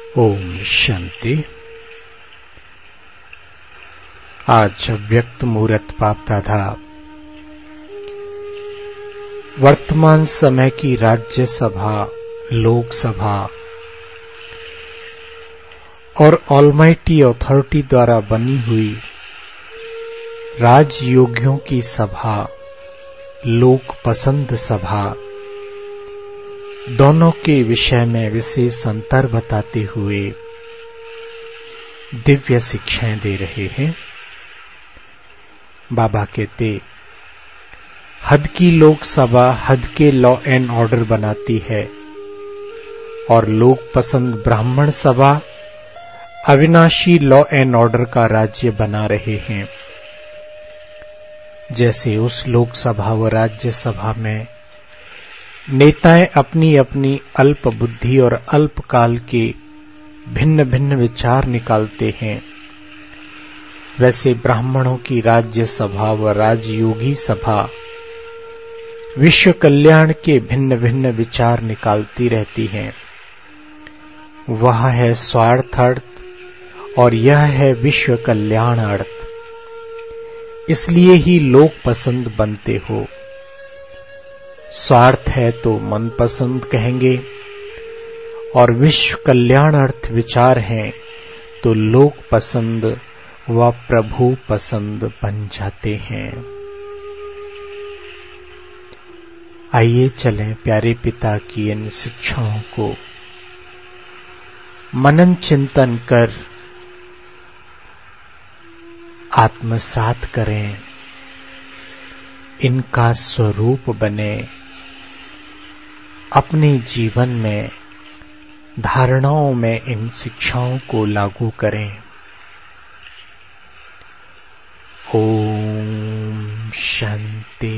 ओम शांति। आज व्यक्त मुहूर्त बाप दादा वर्तमान समय की राज्यसभा, लोकसभा और ऑलमाइटी अथॉरिटी द्वारा बनी हुई राजयोगियों की सभा, लोक पसंद सभा, दोनों के विषय में विशेष अंतर बताते हुए दिव्य शिक्षाएं दे रहे हैं। बाबा कहते, हद की लोकसभा हद के लॉ एंड ऑर्डर बनाती है और लोक पसंद ब्राह्मण सभा अविनाशी लॉ एंड ऑर्डर का राज्य बना रहे हैं। जैसे उस लोकसभा व राज्यसभा में नेताएं अपनी अपनी अल्प बुद्धि और अल्पकाल के भिन्न भिन्न विचार निकालते हैं, वैसे ब्राह्मणों की राज्यसभा व राजयोगी सभा विश्व कल्याण के भिन्न भिन्न विचार निकालती रहती हैं। वह है स्वार्थ अर्थ और यह है विश्व कल्याण अर्थ। इसलिए ही लोक पसंद बनते हो। स्वार्थ है तो मनपसंद कहेंगे और विश्व कल्याण अर्थ विचार हैं तो लोक पसंद व प्रभु पसंद बन जाते हैं। आइए चलें प्यारे पिता की इन शिक्षाओं को मनन चिंतन कर आत्मसात करें, इनका स्वरूप बने, अपने जीवन में धारणाओं में इन शिक्षाओं को लागू करें। ओम शांति।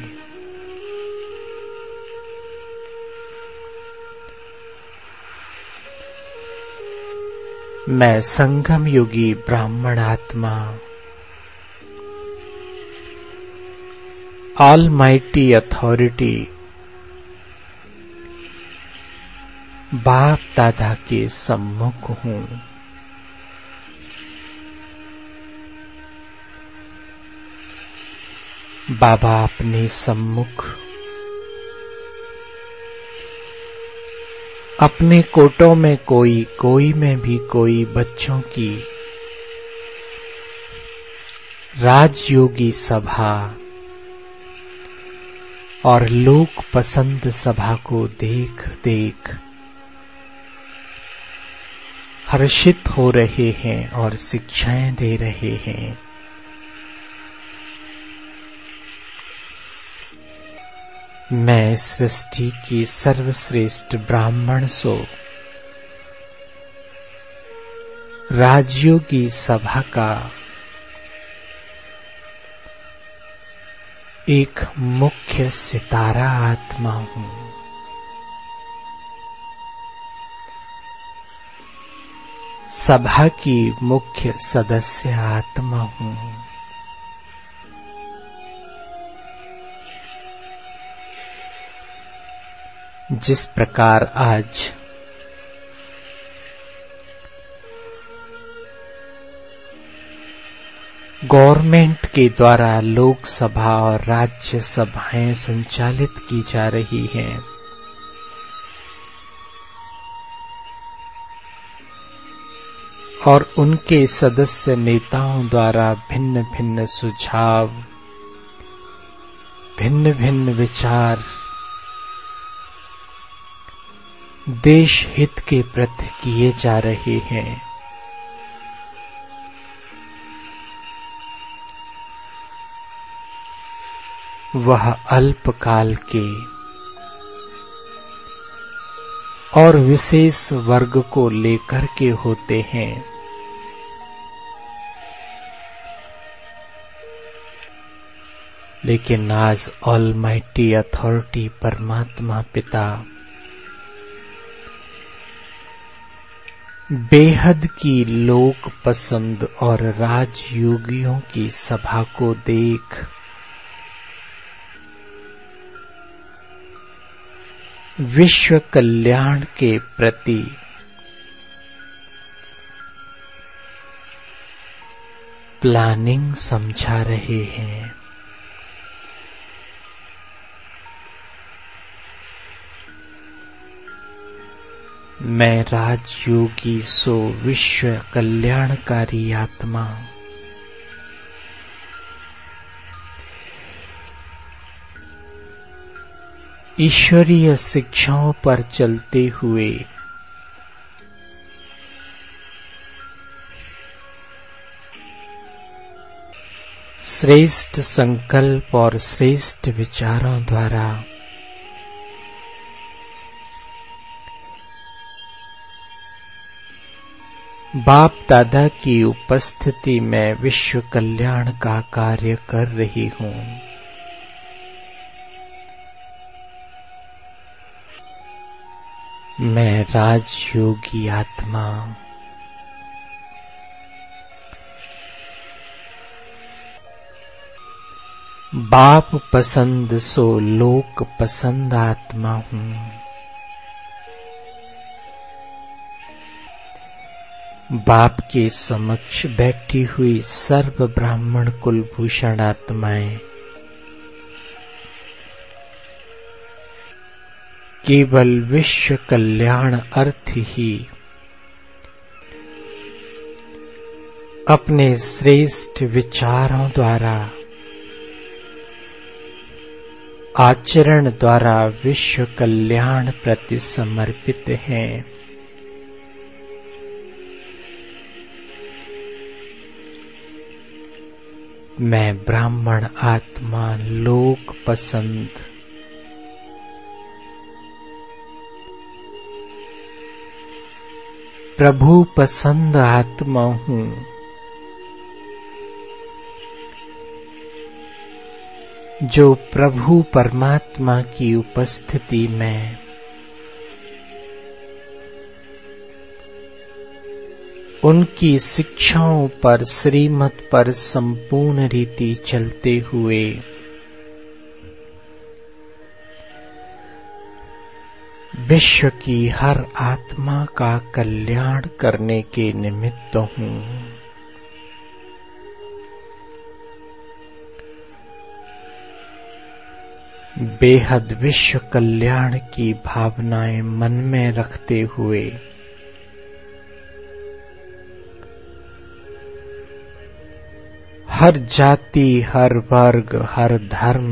मैं संगम योगी ब्राह्मण आत्मा ऑलमाइटी अथॉरिटी बाप दादा के सम्मुख हूं। बाबा अपने सम्मुख अपने कोटों में कोई में भी कोई बच्चों की राजयोगी सभा और लोक पसंद सभा को देख देख हर्षित हो रहे हैं और शिक्षाएं दे रहे हैं। मैं सृष्टि की सर्वश्रेष्ठ ब्राह्मण सो राजयोगी सभा का एक मुख्य सितारा आत्मा हूं। सभा की मुख्य सदस्य आत्मा हूं। जिस प्रकार आज गवर्नमेंट के द्वारा लोकसभा और राज्य सभाएं संचालित की जा रही हैं, और उनके सदस्य नेताओं द्वारा भिन्न भिन्न सुझाव, भिन्न भिन्न विचार देश हित के प्रति किए जा रहे हैं। वह अल्पकाल के और विशेष वर्ग को लेकर के होते हैं। लेकिन आज ऑलमाइटी अथॉरिटी परमात्मा पिता बेहद की लोक पसंद और राजयोगियों की सभा को देख विश्व कल्याण के प्रति प्लानिंग समझा रहे हैं। मैं राजयोगी सो विश्व कल्याणकारी आत्मा। ईश्वरीय शिक्षाओं पर चलते हुए श्रेष्ठ संकल्प और श्रेष्ठ विचारों द्वारा बाप दादा की उपस्थिति में विश्व कल्याण का कार्य कर रही हूँ। मैं राजयोगी आत्मा बाप पसंद सो लोक पसंद आत्मा हूँ। बाप के समक्ष बैठी हुई सर्व ब्राह्मण कुलभूषण आत्माएं केवल विश्व कल्याण अर्थ ही अपने श्रेष्ठ विचारों द्वारा आचरण द्वारा विश्व कल्याण प्रति समर्पित हैं। मैं ब्राह्मण आत्मा लोक पसंद प्रभु पसंद आत्मा हूँ। जो प्रभु परमात्मा की उपस्थिति में उनकी शिक्षाओं पर श्रीमत पर संपूर्ण रीति चलते हुए विश्व की हर आत्मा का कल्याण करने के निमित्त हूँ। बेहद विश्व कल्याण की भावनाएं मन में रखते हुए हर जाति, हर वर्ग, हर धर्म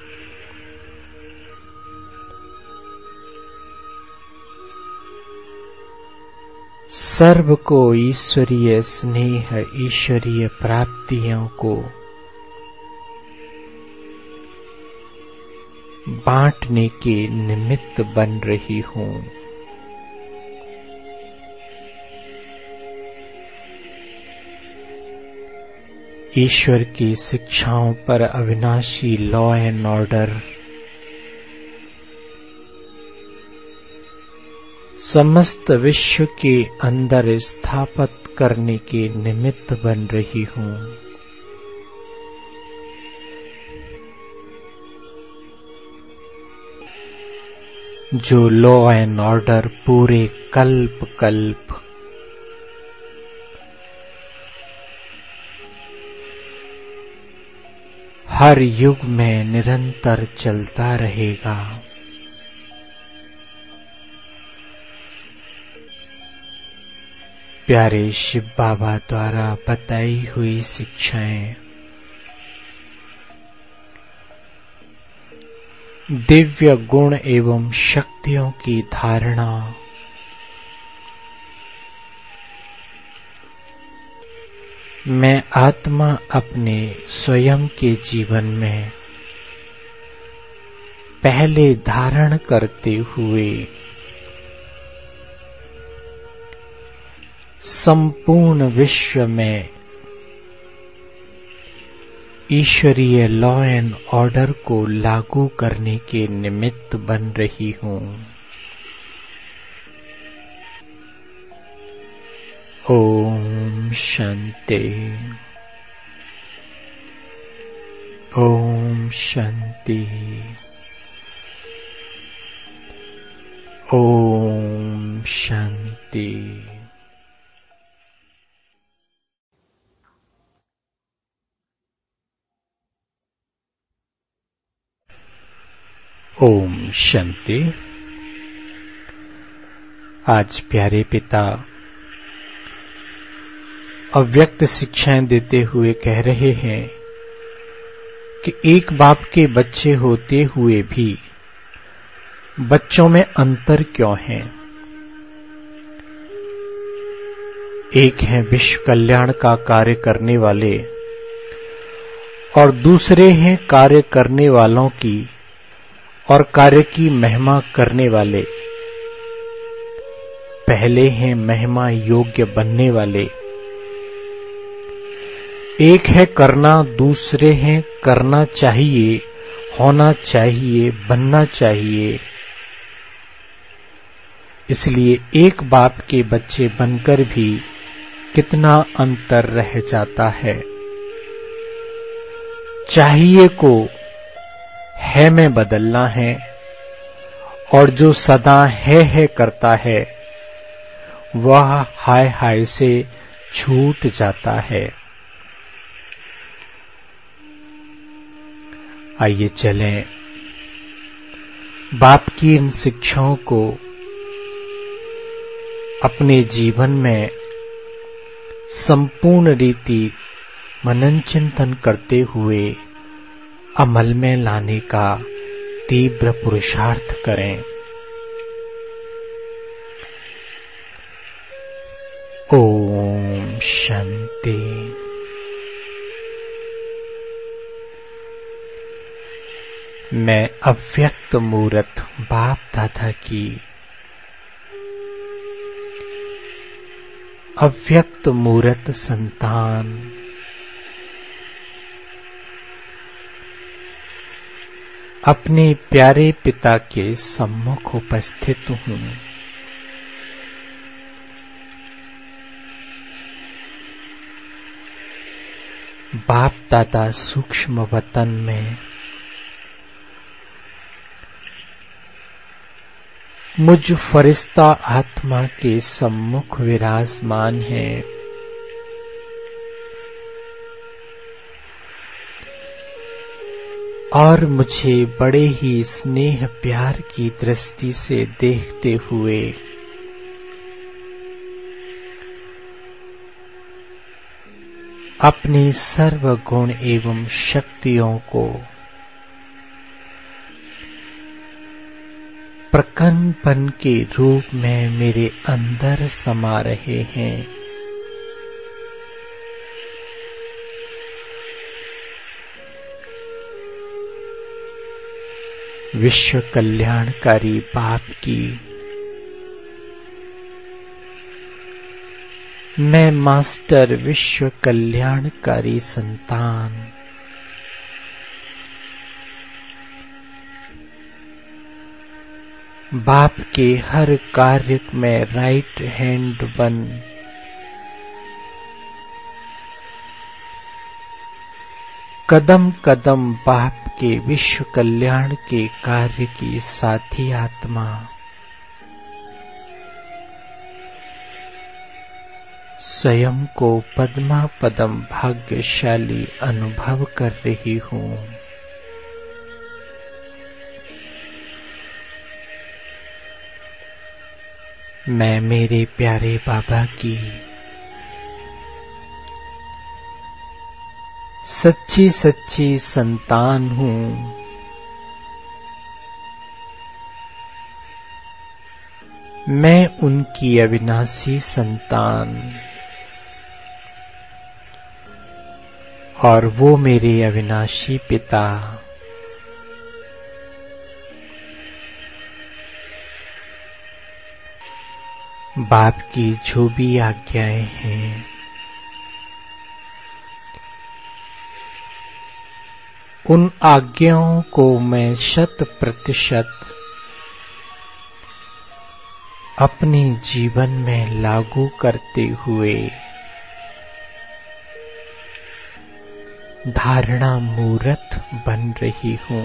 सर्व को ईश्वरीय स्नेह, ईश्वरीय प्राप्तियों को बांटने के निमित्त बन रही हूँ। ईश्वर की शिक्षाओं पर अविनाशी लॉ एंड ऑर्डर समस्त विश्व के अंदर स्थापित करने के निमित्त बन रही हूँ। जो लॉ एंड ऑर्डर पूरे कल्प कल्प हर युग में निरंतर चलता रहेगा। प्यारे शिव बाबा द्वारा बताई हुई शिक्षाएं दिव्य गुण एवं शक्तियों की धारणा मैं आत्मा अपने स्वयं के जीवन में पहले धारण करते हुए संपूर्ण विश्व में ईश्वरीय लॉ एंड ऑर्डर को लागू करने के निमित्त बन रही हूँ। ओम शांति। ओम शांति। ओम शांति। ओम शांति। आज प्यारे पिता अव्यक्त शिक्षाएं देते हुए कह रहे हैं कि एक बाप के बच्चे होते हुए भी बच्चों में अंतर क्यों है। एक है विश्व कल्याण का कार्य करने वाले और दूसरे हैं कार्य करने वालों की और कार्य की महिमा करने वाले। पहले हैं महिमा योग्य बनने वाले। एक है करना, दूसरे हैं करना चाहिए, होना चाहिए, बनना चाहिए। इसलिए एक बाप के बच्चे बनकर भी कितना अंतर रह जाता है। चाहिए को है में बदलना है और जो सदा है करता है वह हाय हाय से छूट जाता है। आइए चलें बाप की इन शिक्षाओं को अपने जीवन में संपूर्ण रीति मनन चिंतन करते हुए अमल में लाने का तीव्र पुरुषार्थ करें। ओम शांति। मैं अव्यक्त मूर्त बाप दादा की अव्यक्त मूर्त संतान अपने प्यारे पिता के सम्मुख उपस्थित हूँ। बाप दादा सूक्ष्म वतन में मुझ फरिश्ता आत्मा के सम्मुख विराजमान है। और मुझे बड़े ही स्नेह प्यार की दृष्टि से देखते हुए अपने सर्व गुण एवं शक्तियों को प्रकंपन के रूप में मेरे अंदर समा रहे हैं। विश्व कल्याणकारी बाप की मैं मास्टर विश्व कल्याणकारी संतान बाप के हर कार्य में राइट हैंड बन कदम कदम बाप के विश्व कल्याण के कार्य की साथी आत्मा स्वयं को पद्मा पदम भाग्यशाली अनुभव कर रही हूँ। मैं मेरे प्यारे बाबा की सच्ची सच्ची संतान हूँ। मैं उनकी अविनाशी संतान और वो मेरे अविनाशी पिता। बाप की जो भी आज्ञाएं हैं उन आज्ञाओं को मैं 100% अपने जीवन में लागू करते हुए धारणा मूर्त बन रही हूँ।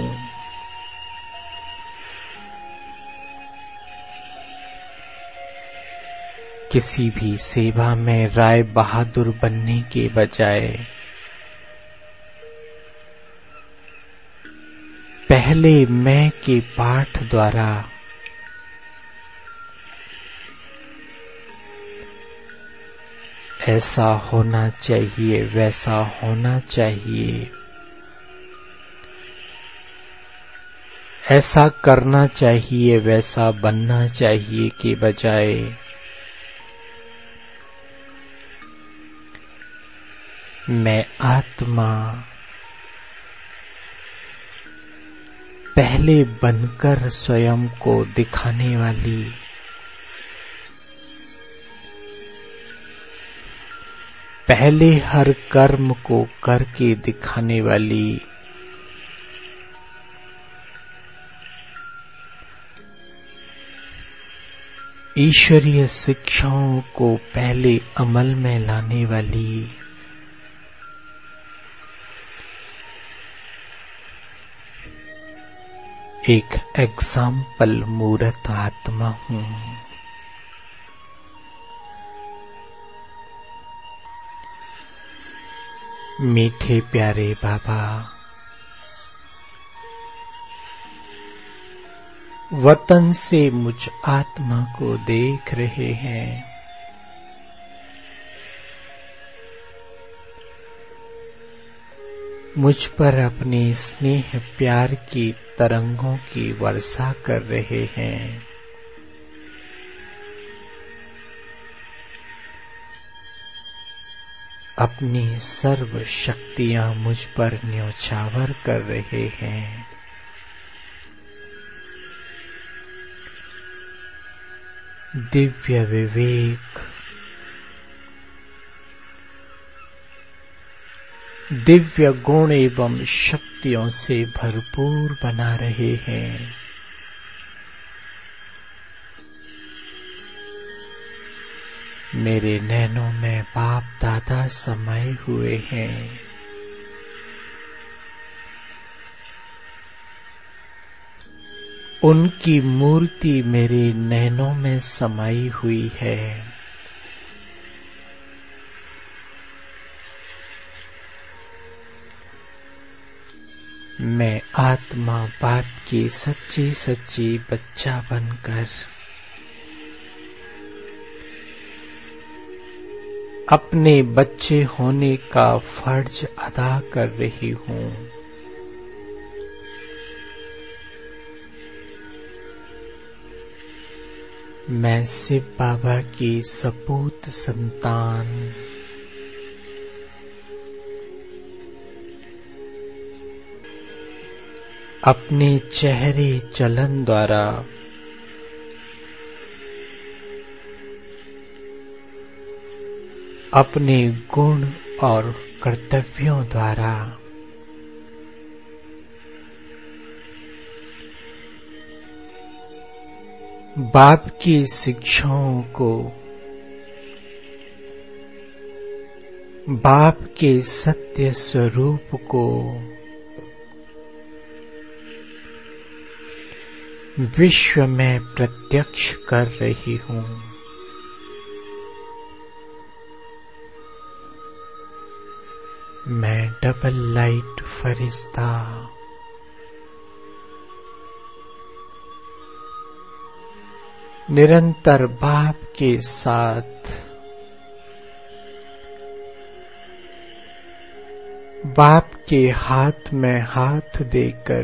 किसी भी सेवा में राय बहादुर बनने के बजाय पहले मैं के पाठ द्वारा ऐसा होना चाहिए, वैसा होना चाहिए, ऐसा करना चाहिए, वैसा बनना चाहिए के बजाय मैं आत्मा पहले बनकर स्वयं को दिखाने वाली पहले हर कर्म को करके दिखाने वाली ईश्वरीय शिक्षाओं को पहले अमल में लाने वाली एक एग्जाम्पल मूर्त आत्मा हूं। मीठे प्यारे बाबा, वतन से मुझ आत्मा को देख रहे हैं। मुझ पर अपने स्नेह प्यार की तरंगों की वर्षा कर रहे हैं। अपनी सर्व शक्तियां मुझ पर न्योछावर कर रहे हैं। दिव्य विवेक, दिव्य गुण एवं शक्तियों से भरपूर बना रहे हैं। मेरे नैनों में बाप दादा समाये हुए हैं। उनकी मूर्ति मेरे नैनों में समाई हुई है। मैं आत्मा बाप की सच्ची सच्ची बच्चा बनकर अपने बच्चे होने का फर्ज अदा कर रही हूं। मैं शिव बाबा की सपूत संतान, अपने चेहरे चलन द्वारा अपने गुण और कर्तव्यों द्वारा बाप की शिक्षाओं को, बाप के सत्य स्वरूप को विश्व में प्रत्यक्ष कर रही हूं। मैं डबल लाइट फरिश्ता, निरंतर बाप के साथ बाप के हाथ में हाथ देकर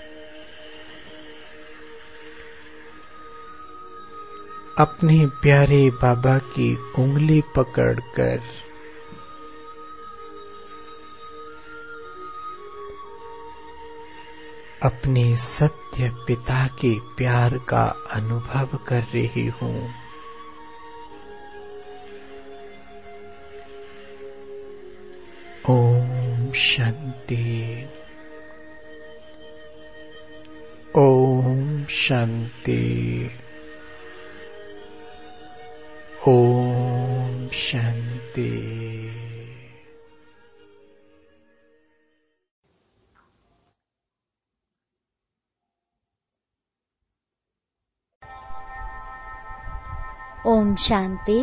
अपने प्यारे बाबा की उंगली पकड़कर अपने सत्य पिता के प्यार का अनुभव कर रही हूं। ओम शांति, ओम शांति, ओम शांति। ओम शांति।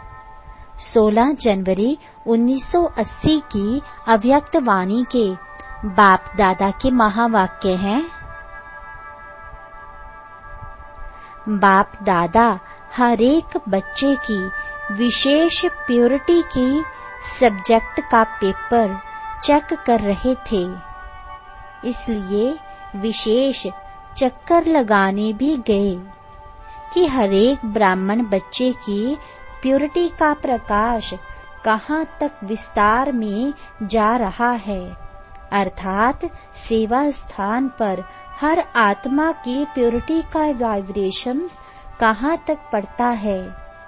16 जनवरी 1980 की अव्यक्त वाणी के बाप दादा के महावाक्य हैं। बाप दादा हर एक बच्चे की विशेष प्योरिटी की सब्जेक्ट का पेपर चेक कर रहे थे, इसलिए विशेष चक्कर लगाने भी गए कि हर एक ब्राह्मण बच्चे की प्योरिटी का प्रकाश कहाँ तक विस्तार में जा रहा है, अर्थात सेवा स्थान पर हर आत्मा की प्योरिटी का वाइब्रेशन कहाँ तक पड़ता है।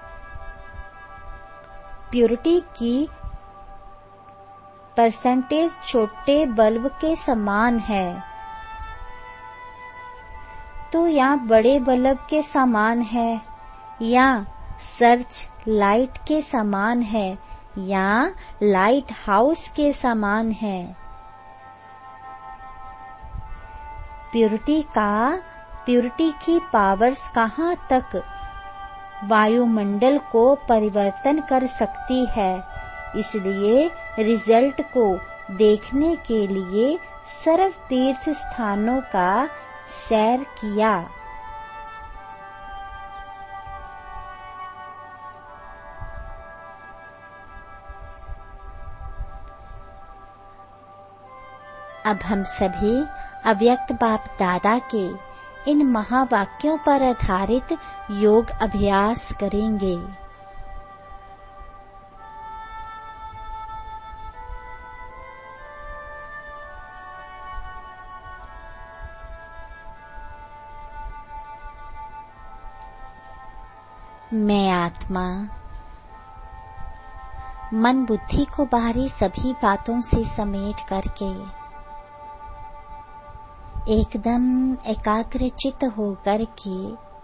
प्योरिटी की परसेंटेज छोटे बल्ब के समान है तो या बड़े बल्ब के समान है, या सर्च लाइट के समान है, या लाइट हाउस के समान है। प्योरिटी की पावर्स कहाँ तक वायुमंडल को परिवर्तन कर सकती है, इसलिए रिजल्ट को देखने के लिए सर्व तीर्थ स्थानों का सैर किया। अब हम सभी अव्यक्त बाप दादा के इन महावाक्यों पर आधारित योग अभ्यास करेंगे। मैं आत्मा मन बुद्धि को बाहरी सभी बातों से समेट करके एकदम एकाग्रचित होकर के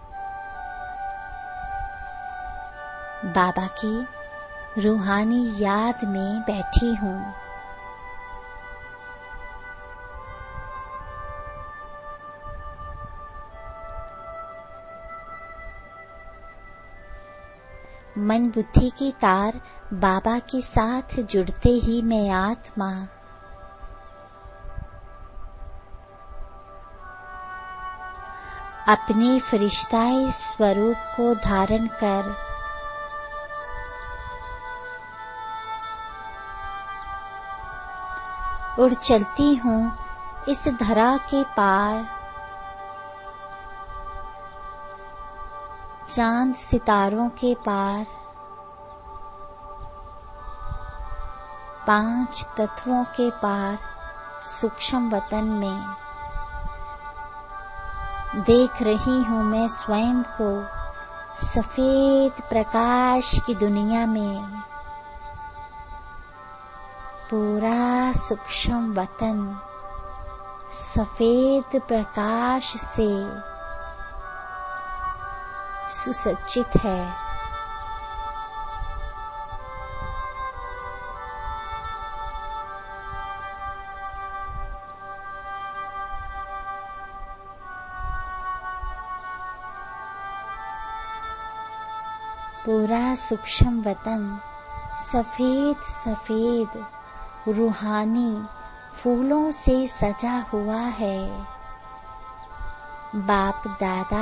बाबा की रूहानी याद में बैठी हूँ। मन बुद्धि की तार बाबा के साथ जुड़ते ही मैं आत्मा अपने फरिश्ताई स्वरूप को धारण कर उड़ चलती हूँ इस धरा के पार, चांद सितारों के पार, 5 तत्वों के पार सूक्ष्म वतन में। देख रही हूँ मैं स्वयं को सफेद प्रकाश की दुनिया में। पूरा सूक्ष्म वतन सफेद प्रकाश से सुसज्जित है। पूरा सूक्ष्म वतन सफेद सफेद रूहानी फूलों से सजा हुआ है। बाप दादा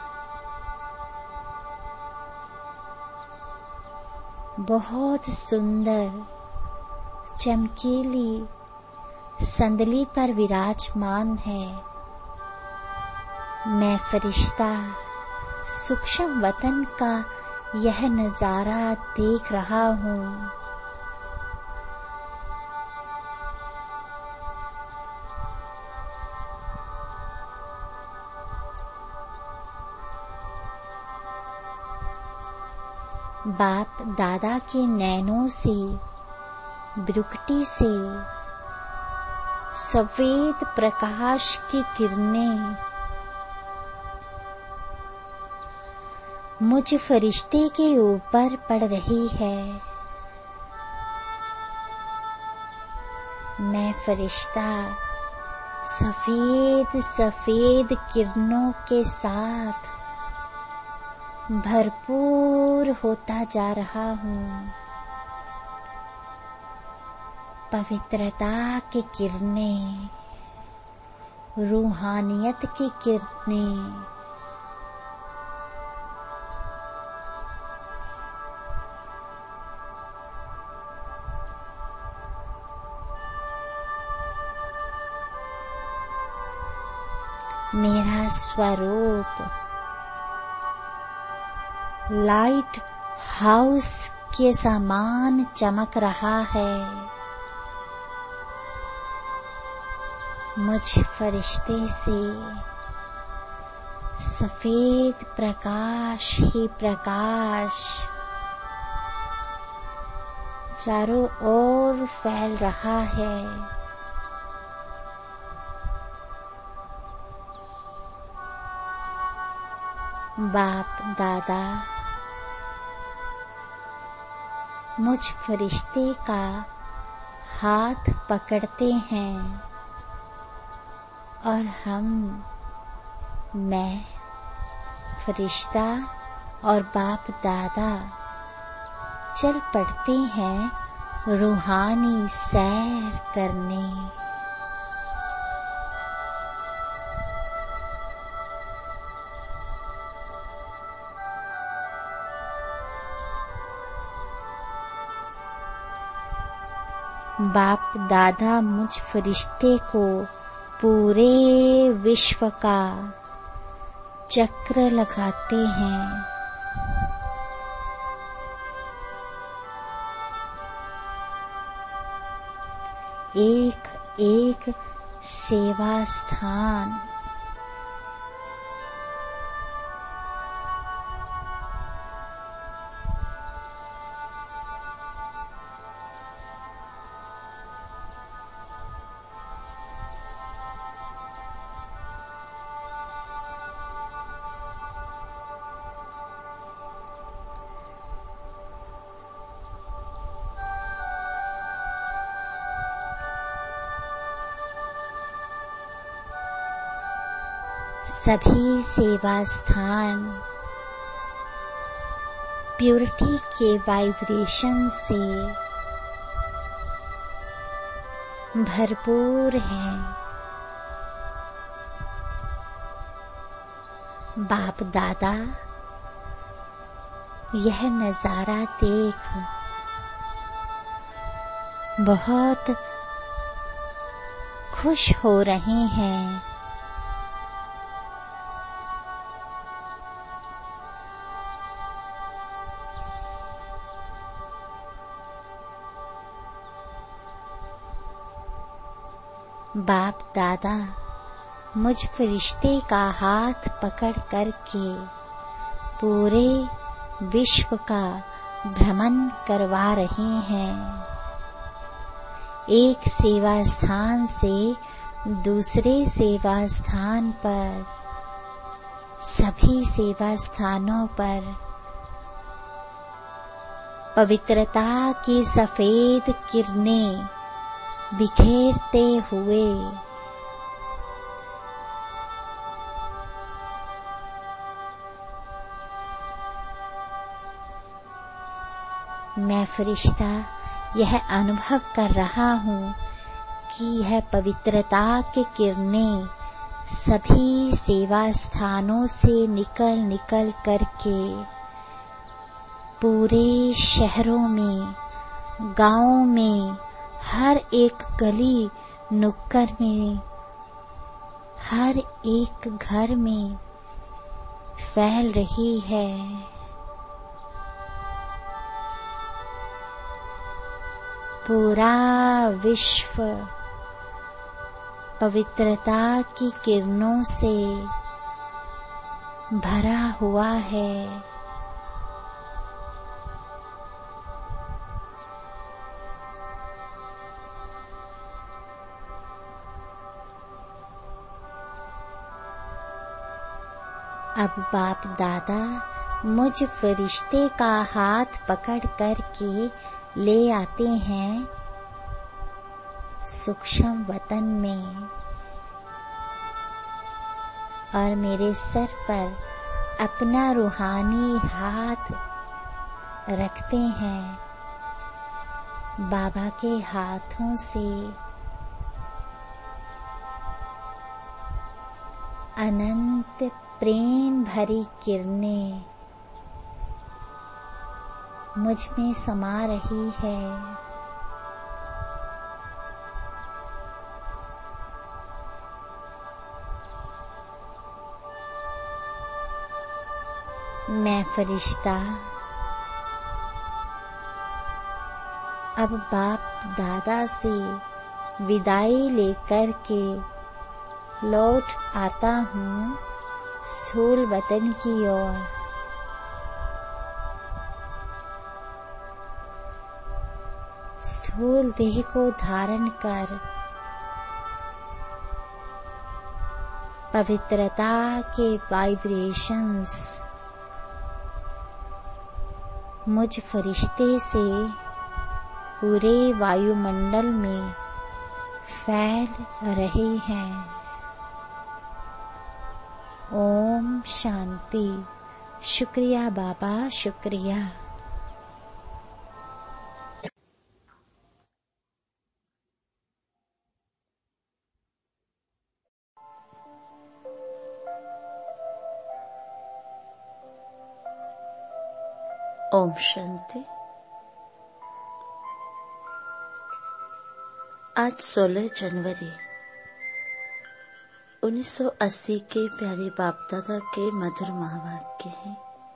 बहुत सुंदर चमकीली संदली पर विराजमान है। मैं फरिश्ता सूक्ष्म वतन का यह नजारा देख रहा हूँ। बाप दादा के नैनों से ब्रुकटी से सफेद प्रकाश की किरणें मुझ फरिश्ते के ऊपर पड़ रही है। मैं फरिश्ता सफेद सफेद किरणों के साथ भरपूर होता जा रहा हूँ। पवित्रता की किरणें, रूहानियत की किरणें मेरा स्वरूप लाइट हाउस के समान चमक रहा है। मुझ फरिश्ते से सफेद प्रकाश ही प्रकाश चारों ओर फैल रहा है। बाप दादा मुझ फरिश्ते का हाथ पकड़ते हैं और मैं फरिश्ता और बाप दादा चल पड़ते हैं रूहानी सैर करने। बाप दादा मुझ फरिश्ते को पूरे विश्व का चक्र लगाते हैं। एक एक सेवा स्थान सभी सेवा स्थान प्योरिटी के वाइब्रेशन से भरपूर हैं। बाप दादा यह नजारा देख बहुत खुश हो रहे हैं। बाप दादा मुझ फरिश्ते का हाथ पकड़ करके पूरे विश्व का भ्रमण करवा रहे हैं। एक सेवा स्थान से दूसरे सेवा स्थान पर, सभी सेवा स्थानों पर पवित्रता की सफेद किरणें बिखेरते हुए मैं फरिश्ता यह अनुभव कर रहा हूँ कि यह पवित्रता की किरणें सभी सेवा स्थानों से निकल करके पूरे शहरों में, गांवों में, हर एक गली नुक्कड़ में, हर एक घर में फैल रही है। पूरा विश्व पवित्रता की किरणों से भरा हुआ है। अब बाप दादा मुझ फरिश्ते का हाथ पकड़ करके ले आते हैं सूक्ष्म वतन में और मेरे सर पर अपना रूहानी हाथ रखते हैं। बाबा के हाथों से अनंत प्रेम भरी किरणें मुझ में समा रही है। मैं फरिश्ता अब बाप दादा से विदाई लेकर के लौट आता हूँ स्थूल वतन की ओर। स्थूल देह को धारण कर पवित्रता के वाइब्रेशंस मुझ फरिश्ते से पूरे वायुमंडल में फैल रहे हैं। ओम शांति। शुक्रिया बाबा, शुक्रिया। ओम शांति। आज 16 जनवरी 1980 के प्यारे बाप दादा के मधुर महावाक्य हैं।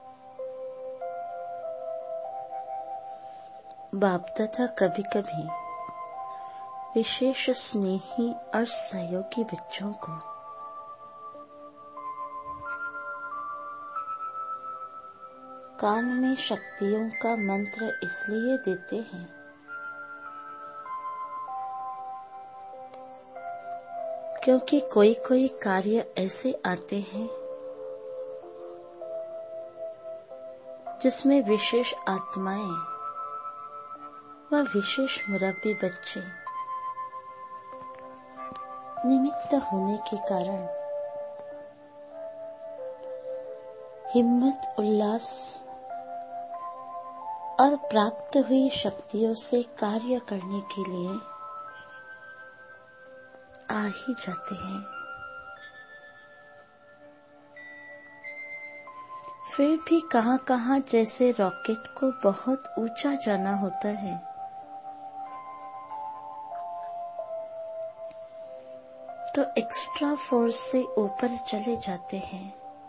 बाप दादा कभी कभी विशेष स्नेही और सहयोगी बच्चों को कान में शक्तियों का मंत्र इसलिए देते हैं क्योंकि कोई कोई कार्य ऐसे आते हैं जिसमें विशेष आत्माएं व विशेष मुरब्बी बच्चे निमित्त होने के कारण हिम्मत, उल्लास और प्राप्त हुई शक्तियों से कार्य करने के लिए आ ही जाते हैं। फिर भी कहां-कहां जैसे रॉकेट को बहुत ऊंचा जाना होता है, तो एक्स्ट्रा फोर्स से ऊपर चले जाते हैं।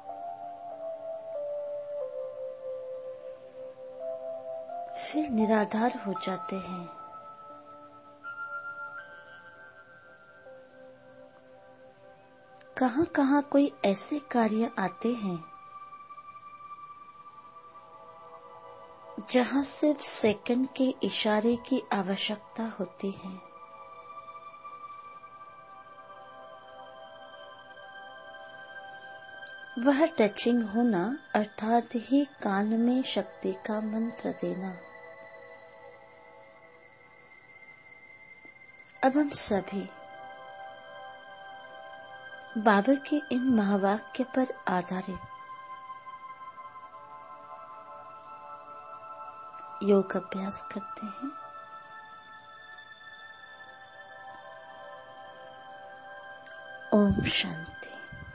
फिर निराधार हो जाते हैं। कहां-कहां कोई ऐसे कार्य आते हैं जहां सिर्फ सेकंड के इशारे की आवश्यकता होती है। वह टचिंग होना अर्थात ही कान में शक्ति का मंत्र देना। अब हम सभी बाबा के इन महावाक्य पर आधारित योग अभ्यास करते हैं। ओम शांति।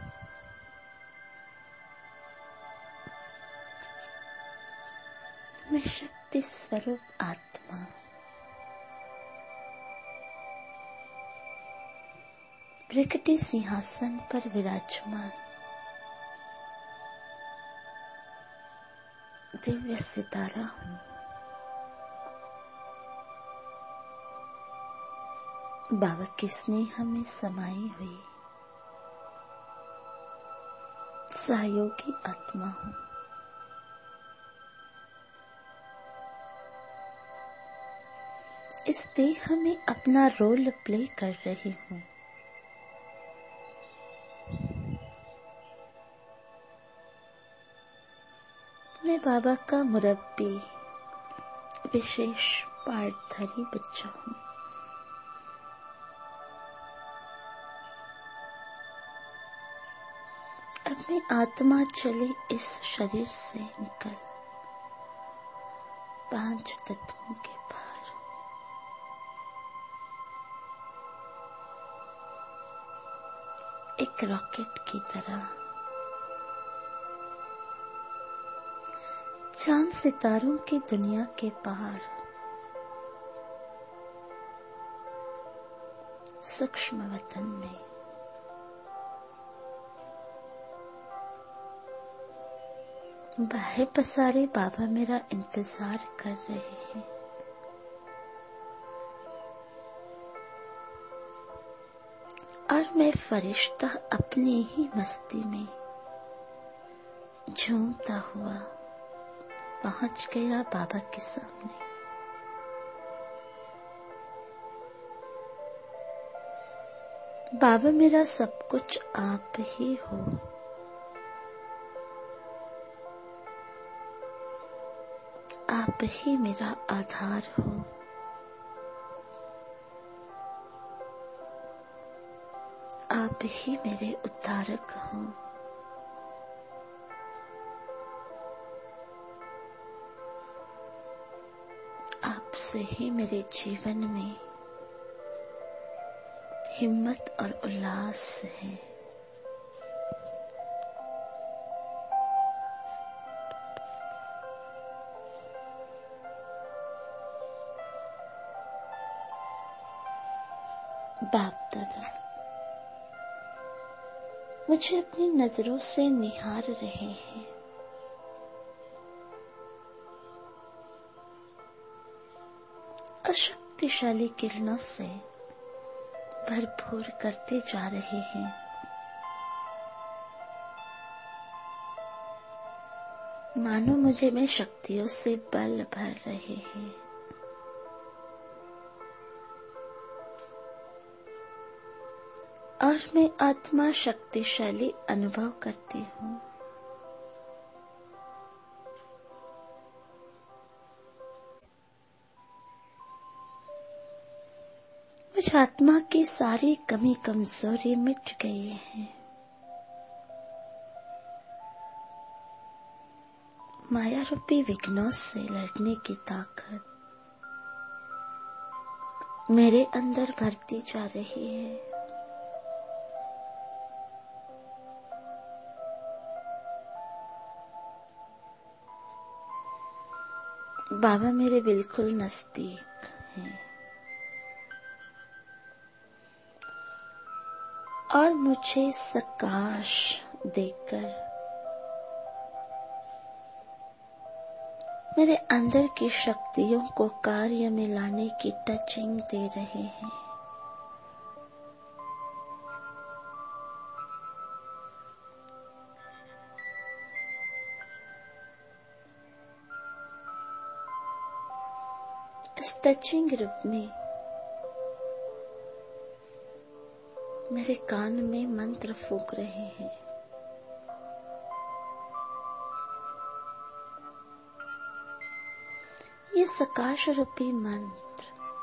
मैं शक्ति स्वरूप आत्मा प्रकटी सिंहासन पर विराजमान दिव्य सितारा हूँ। बाबा के स्नेह में समाई हुई सहयोगी आत्मा हूँ। इस देह में अपना रोल प्ले कर रही हूँ। मैं बाबा का मुरब्बी विशेष पाठधारी बच्चा हूँ। अब मैं आत्मा चली इस शरीर से निकल 5 तत्वों के पार एक रॉकेट की तरह चांद सितारों की दुनिया के पार सूक्ष्म वतन में बाहे पसारे बाबा मेरा इंतजार कर रहे हैं। और मैं फरिश्ता अपनी ही मस्ती में झूमता हुआ पहुंच गया बाबा के सामने। बाबा मेरा सब कुछ आप ही हो। आप ही मेरा आधार हो। आप ही मेरे उद्धारक हो। आपसे ही मेरे जीवन में हिम्मत और उल्लास है। बाप दादा मुझे अपनी नजरों से निहार रहे हैं। अशक्तिशाली किरणों से भरपूर करते जा रहे हैं। मानो मुझे में शक्तियों से बल भर रहे हैं। और मैं आत्मा शक्तिशाली अनुभव करती हूँ। मुझ आत्मा की सारी कमी कमजोरी मिट गई है। माया रूपी विघ्नों से लड़ने की ताकत मेरे अंदर भरती जा रही है। बाबा मेरे बिल्कुल नजदीक हैं और मुझे सकाश देकर मेरे अंदर की शक्तियों को कार्य में लाने की टचिंग दे रहे हैं। इस टचिंग रूप में मेरे कान में मंत्र फूंक रहे हैं। ये सकाश रूपी मंत्र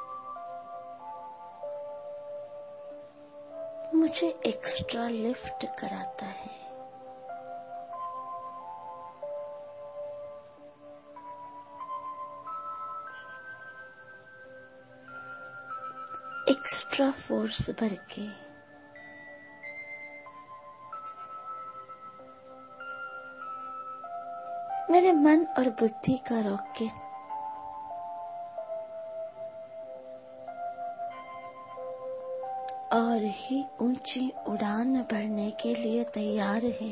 मुझे एक्स्ट्रा लिफ्ट कराता है। एक्स्ट्रा फोर्स भर के मेरे मन और बुद्धि का रॉकेट और ही ऊंची उड़ान भरने के लिए तैयार है।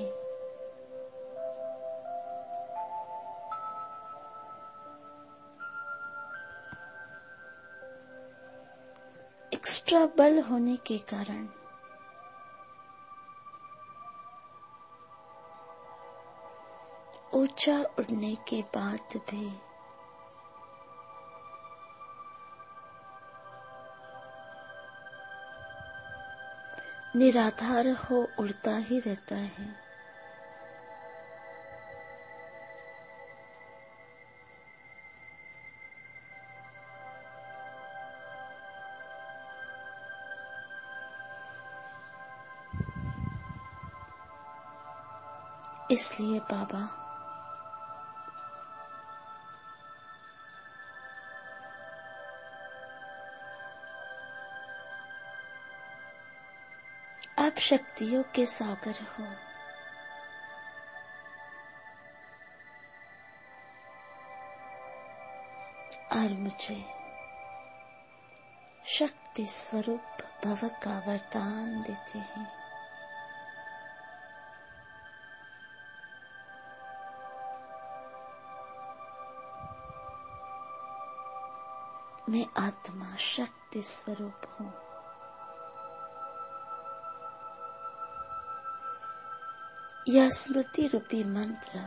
एक्स्ट्रा बल होने के कारण ऊंचा उड़ने के बाद भी निराधार हो उड़ता ही रहता है। इसलिए बाबा आप आप शक्तियों के सागर हो। और मुझे शक्ति स्वरूप भव का वरदान देते हैं। मैं आत्मा शक्ति स्वरूप हूँ। यह स्मृति रूपी मंत्र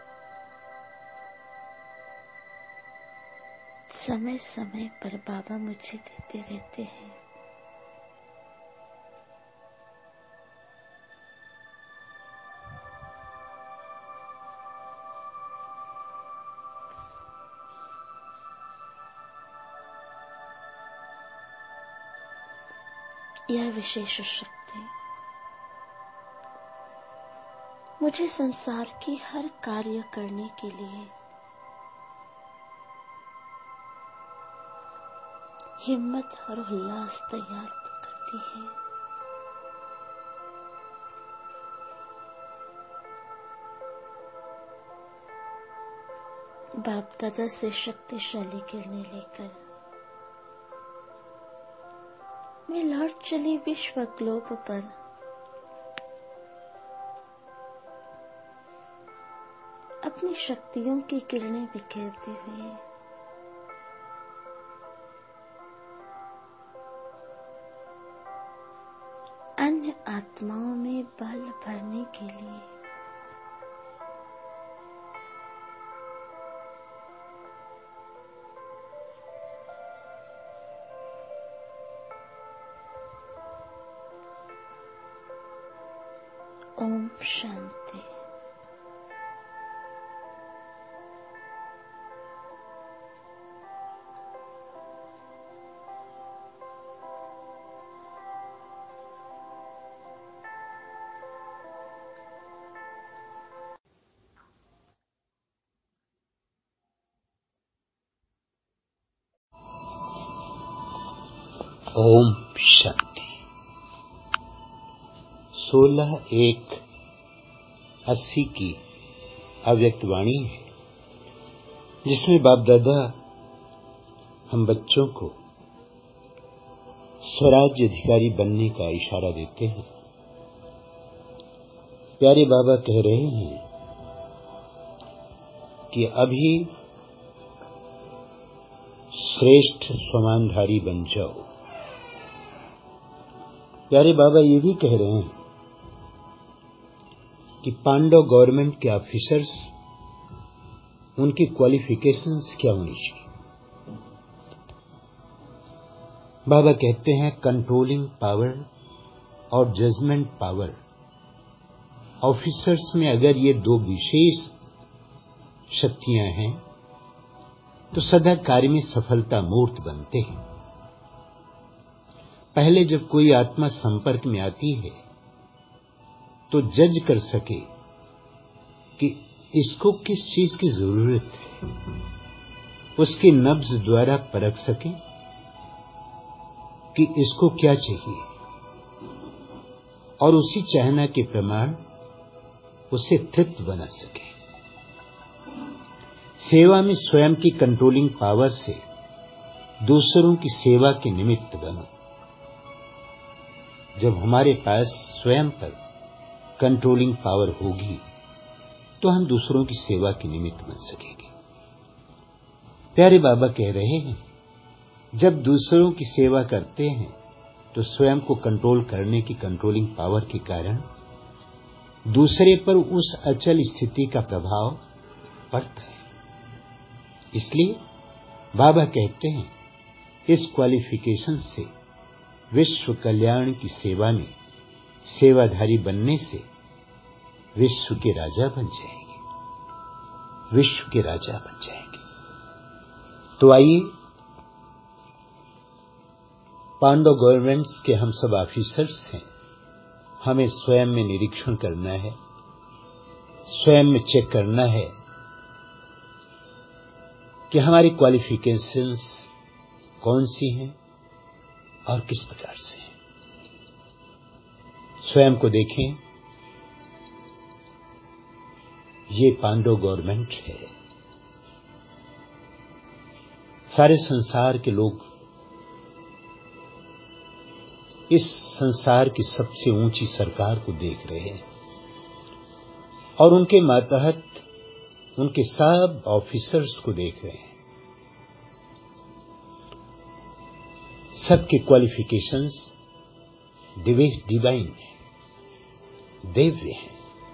समय समय पर बाबा मुझे देते रहते हैं। यह विशेष शक्ति मुझे संसार की हर कार्य करने के लिए हिम्मत और उल्लास तैयार करती है। बाप दादा से शक्तिशाली किरणें लेकर मैं लौट चली विश्व ग्लोब पर। अपनी शक्तियों की किरणें बिखेरते हुए अन्य आत्माओं में बल भरने के लिए ओम शांति। ओम शांति। 16/1/80 की अव्यक्त वाणी है, जिसमें बाप दादा हम बच्चों को स्वराज्य अधिकारी बनने का इशारा देते हैं। प्यारे बाबा कह रहे हैं कि अभी श्रेष्ठ स्वमानधारी बन जाओ। प्यारे बाबा ये भी कह रहे हैं कि पांडव गवर्नमेंट के ऑफिसर्स, उनकी क्वालिफिकेशंस क्या होनी चाहिए। बाबा कहते हैं कंट्रोलिंग पावर और जजमेंट पावर, ऑफिसर्स में अगर ये दो विशेष शक्तियां हैं तो सदा कार्य में सफलता मूर्त बनते हैं। पहले जब कोई आत्मा संपर्क में आती है तो जज कर सके कि इसको किस चीज की जरूरत है, उसकी नब्ज द्वारा परख सके कि इसको क्या चाहिए और उसी चाहना के प्रमाण उसे तृप्त बना सके। सेवा में स्वयं की कंट्रोलिंग पावर से दूसरों की सेवा के निमित्त बनो। जब हमारे पास स्वयं पर कंट्रोलिंग पावर होगी तो हम दूसरों की सेवा के निमित्त बन सकेंगे। प्यारे बाबा कह रहे हैं, जब दूसरों की सेवा करते हैं तो स्वयं को कंट्रोल करने की कंट्रोलिंग पावर के कारण दूसरे पर उस अचल स्थिति का प्रभाव पड़ता है। इसलिए बाबा कहते हैं, इस क्वालिफिकेशन से विश्व कल्याण की सेवा में सेवाधारी बनने से विश्व के राजा बन जाएंगे, विश्व के राजा बन जाएंगे। तो आइए, पांडव गवर्नमेंट्स के हम सब ऑफिसर्स हैं, हमें स्वयं में निरीक्षण करना है, स्वयं में चेक करना है कि हमारी क्वालिफिकेशंस कौन सी हैं और किस प्रकार से हैं। स्वयं को देखें, ये पांडव गवर्नमेंट है। सारे संसार के लोग इस संसार की सबसे ऊंची सरकार को देख रहे हैं और उनके मातहत उनके सब ऑफिसर्स को देख रहे हैं। सबके क्वालिफिकेशंस डिवाइन है, दिव्य है,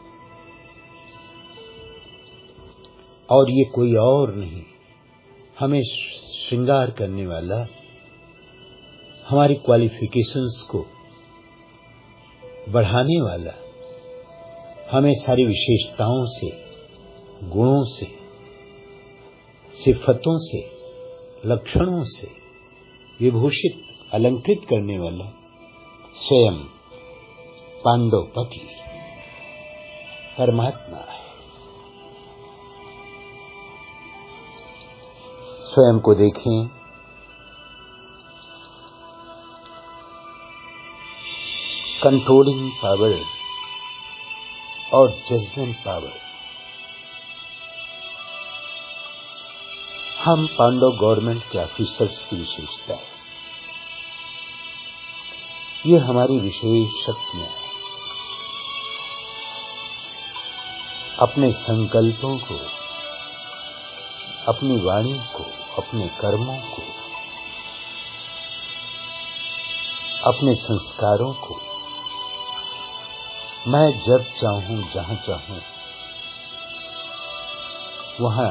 और ये कोई और नहीं, हमें श्रृंगार करने वाला, हमारी क्वालिफिकेशंस को बढ़ाने वाला, हमें सारी विशेषताओं से, गुणों से, सिफतों से, लक्षणों से विभूषित, अलंकृत करने वाला स्वयं पांडवपति परमात्मा है। स्वयं को देखें, कंट्रोलिंग पावर और जजमेंट पावर। हम पांडव गवर्नमेंट के ऑफिसर्स की विशेषता है, ये हमारी विशेष शक्तियां हैं। अपने संकल्पों को, अपनी वाणी को, अपने कर्मों को, अपने संस्कारों को मैं जब चाहूं, जहां चाहूं, वहां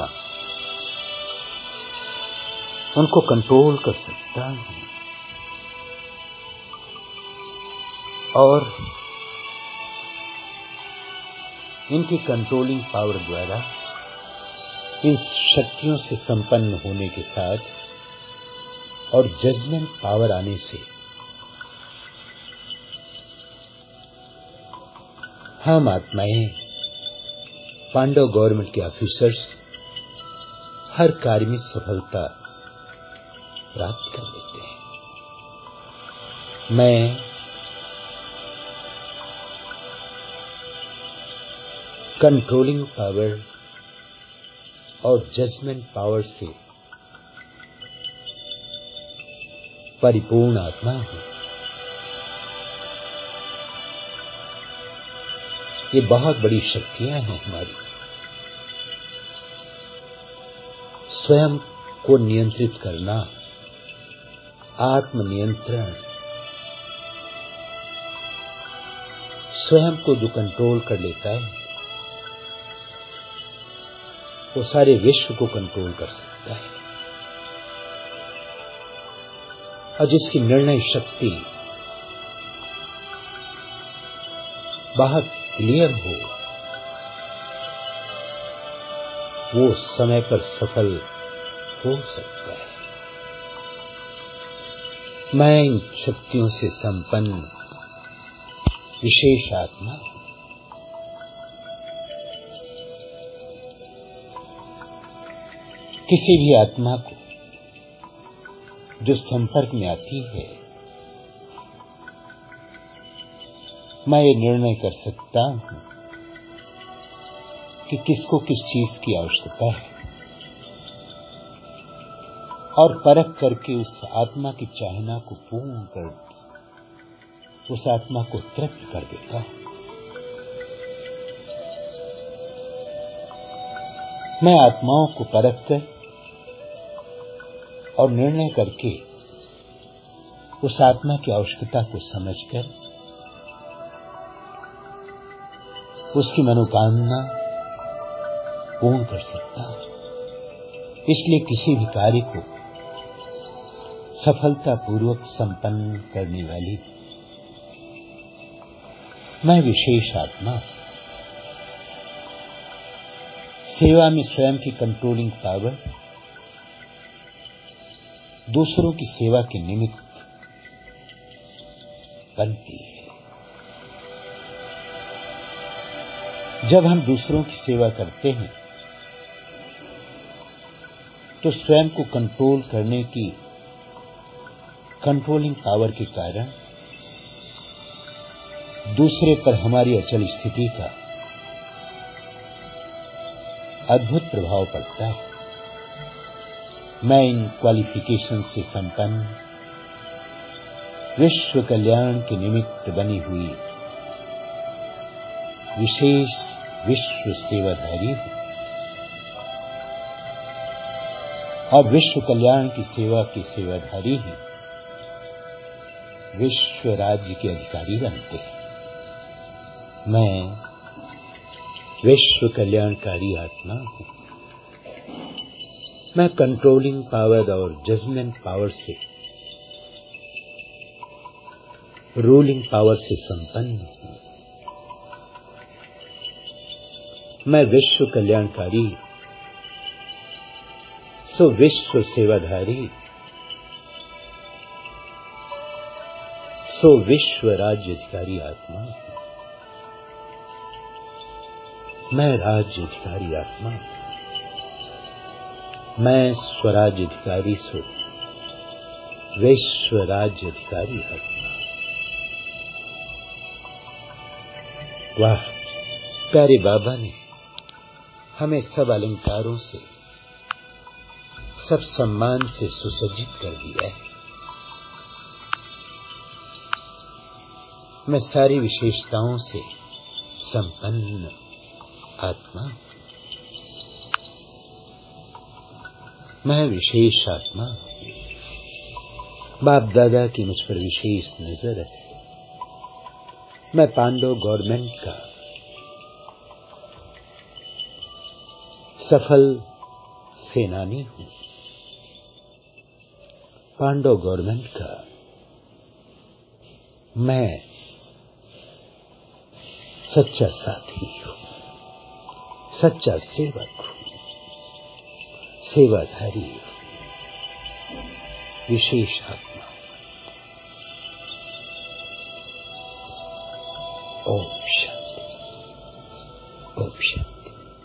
उनको कंट्रोल कर सकता हूं और इनकी कंट्रोलिंग पावर द्वारा इन शक्तियों से संपन्न होने के साथ और जजमेंट पावर आने से हम आत्माएं, पांडव गवर्नमेंट के ऑफिसर्स हर कार्य में सफलता प्राप्त कर लेते हैं। मैं कंट्रोलिंग पावर और जजमेंट पावर से परिपूर्ण आत्मा हूं। ये बहुत बड़ी शक्तियां हैं हमारी। स्वयं को नियंत्रित करना, आत्मनियंत्रण, स्वयं को जो कंट्रोल कर लेता है वो सारे विश्व को कंट्रोल कर सकता है। और जिसकी निर्णय शक्ति बहुत क्लियर हो, वो समय पर सफल हो सकता है। मैं इन शक्तियों से संपन्न विशेष आत्मा हूं। किसी भी आत्मा को जो संपर्क में आती है, मैं ये निर्णय कर सकता हूं कि किसको किस चीज की आवश्यकता है और परख करके उस आत्मा की चाहना को पूर्ण कर उस आत्मा को तृप्त कर देता हूं। मैं आत्माओं को परख कर और निर्णय करके उस आत्मा की आवश्यकता को समझकर उसकी मनोकामना पूर्ण कर सकता हूं। इसलिए किसी भी कार्य को सफलतापूर्वक संपन्न करने वाली मैं विशेष आत्मा। सेवा में स्वयं की कंट्रोलिंग पावर दूसरों की सेवा के निमित्त बनती है। जब हम दूसरों की सेवा करते हैं तो स्वयं को कंट्रोल करने की कंट्रोलिंग पावर के कारण दूसरे पर हमारी अचल स्थिति का अद्भुत प्रभाव पड़ता है। मैं इन क्वालिफिकेशन से संपन्न विश्व कल्याण के निमित्त बनी हुई विशेष विश्व सेवाधारी हूं और विश्व कल्याण की सेवा के सेवाधारी ही विश्व राज्य के अधिकारी बनते हैं। मैं विश्व कल्याणकारी आत्मा हूं। मैं कंट्रोलिंग पावर और जजमेंट पावर से, रूलिंग पावर से संपन्न हूं। मैं विश्व कल्याणकारी, सो विश्व सेवाधारी, सो विश्व राज्य अधिकारी आत्मा हूं। मैं राज्य अधिकारी आत्मा हूं। मैं स्वराज्य अधिकारी, सो विश्व राज्य अधिकारी आत्मा। वाह, प्यारे बाबा ने हमें सब अलंकारों से, सब सम्मान से सुसज्जित कर दिया है। मैं सारी विशेषताओं से संपन्न आत्मा, मैं विशेष आत्मा। बाप दादा की मुझ पर विशेष नजर है। मैं पांडव गवर्नमेंट का सफल सेनानी हूं। पांडव गवर्नमेंट का मैं सच्चा साथी हूं, सच्चा सेवक हूं, सेवाधारी हूं, विशेष आत्मा। ओम शांति, ओम शांति।